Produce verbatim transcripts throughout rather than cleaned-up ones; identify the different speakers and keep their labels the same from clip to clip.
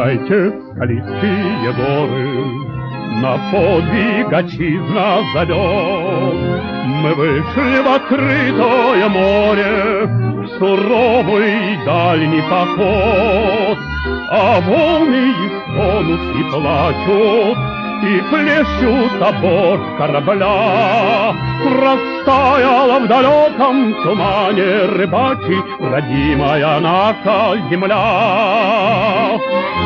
Speaker 1: Встречайте скалистые горы, на подвиг отчизна зовет. Мы вышли в открытое море, в суровый дальний поход, а волны их тонут и плачут, и плещут о борт корабля. Растаяла в далеком тумане рыбачий родимая наша земля.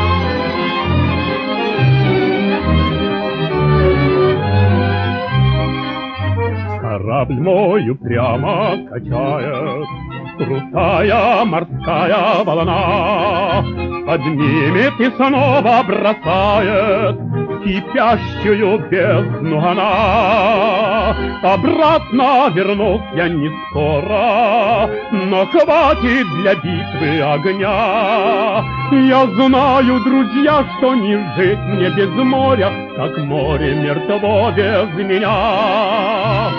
Speaker 1: Корабль мой упрямо качает крутая морская волна, поднимет и снова бросает кипящую бездну она. Обратно вернусь я не скоро, но хватит для битвы огня. Я знаю, друзья, что не жить мне без моря, как море мертво без меня.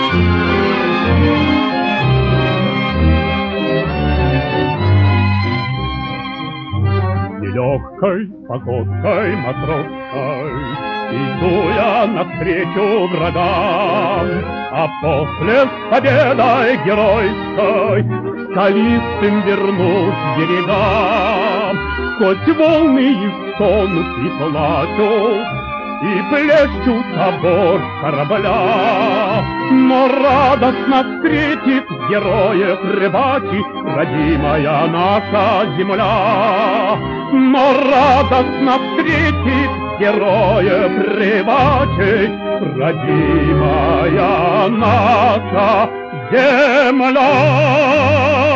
Speaker 1: Нелегкой походкой матросской иду я навстречу врагам, а после с победой геройской к скалистым вернусь берегам. Хоть волны их тонут и плачут, и плещут о борт корабля, но радостно встретит героев рыбачий родимая наша земля. Но радостно встретит героев рыбачий родимая наша земля.